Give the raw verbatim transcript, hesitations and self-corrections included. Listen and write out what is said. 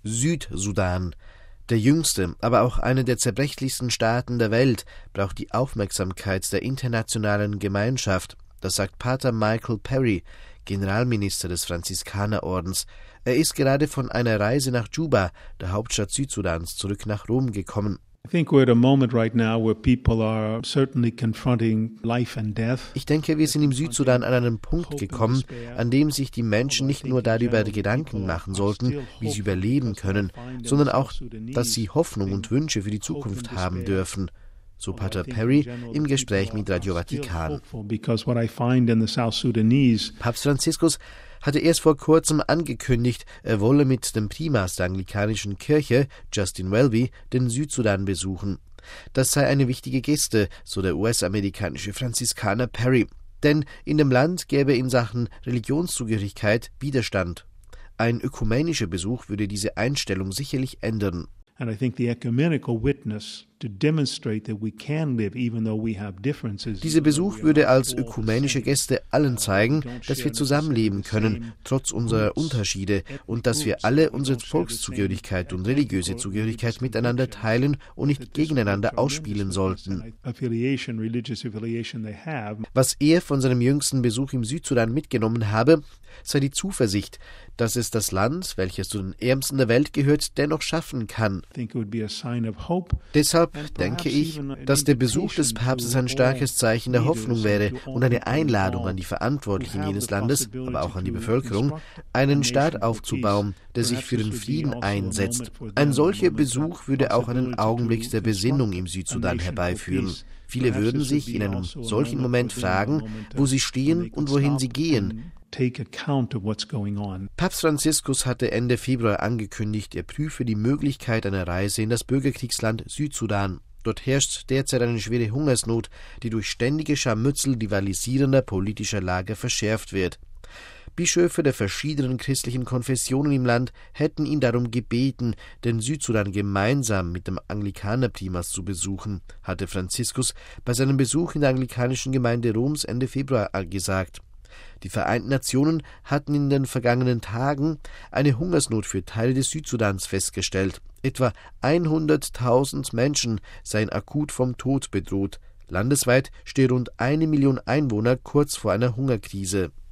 Südsudan. Der jüngste, aber auch einer der zerbrechlichsten Staaten der Welt, braucht die Aufmerksamkeit der internationalen Gemeinschaft. Das sagt Pater Michael Perry, Generalminister des Franziskanerordens. Er ist gerade von einer Reise nach Juba, der Hauptstadt Südsudans, zurück nach Rom gekommen. Ich denke, wir sind im Südsudan an einen Punkt gekommen, an dem sich die Menschen nicht nur darüber Gedanken machen sollten, wie sie überleben können, sondern auch, dass sie Hoffnung und Wünsche für die Zukunft haben dürfen. So Pater Perry im Gespräch mit Radio Vatikan. Papst Franziskus hatte erst vor kurzem angekündigt, er wolle mit dem Primas der anglikanischen Kirche, Justin Welby, den Südsudan besuchen. Das sei eine wichtige Geste, so der U S-amerikanische Franziskaner Perry. Denn in dem Land gäbe in Sachen Religionszugehörigkeit Widerstand. Ein ökumenischer Besuch würde diese Einstellung sicherlich ändern. And I think the ecumenical witness to demonstrate that we can live even though we have differences. Dieser Besuch würde als ökumenische Geste allen zeigen, dass wir zusammenleben können, trotz unserer Unterschiede, und dass wir alle unsere Volkszugehörigkeit und religiöse Zugehörigkeit miteinander teilen und nicht gegeneinander ausspielen sollten. Was er von seinem jüngsten Besuch im Südsudan mitgenommen habe, sei die Zuversicht, dass es das Land, welches zu den ärmsten der Welt gehört, dennoch schaffen kann. Deshalb denke ich, dass der Besuch des Papstes ein starkes Zeichen der Hoffnung wäre und eine Einladung an die Verantwortlichen jenes Landes, aber auch an die Bevölkerung, einen Staat aufzubauen, der sich für den Frieden einsetzt. Ein solcher Besuch würde auch einen Augenblick der Besinnung im Südsudan herbeiführen. Viele würden sich in einem solchen Moment fragen, wo sie stehen und wohin sie gehen. Papst Franziskus hatte Ende Februar angekündigt, er prüfe die Möglichkeit einer Reise in das Bürgerkriegsland Südsudan. Dort herrscht derzeit eine schwere Hungersnot, die durch ständige Scharmützel rivalisierender politischer Lager verschärft wird. Bischöfe der verschiedenen christlichen Konfessionen im Land hätten ihn darum gebeten, den Südsudan gemeinsam mit dem Anglikanerprimas zu besuchen, hatte Franziskus bei seinem Besuch in der anglikanischen Gemeinde Roms Ende Februar gesagt. Die Vereinten Nationen hatten in den vergangenen Tagen eine Hungersnot für Teile des Südsudans festgestellt. Etwa hunderttausend Menschen seien akut vom Tod bedroht. Landesweit stehe rund eine Million Einwohner kurz vor einer Hungerkrise.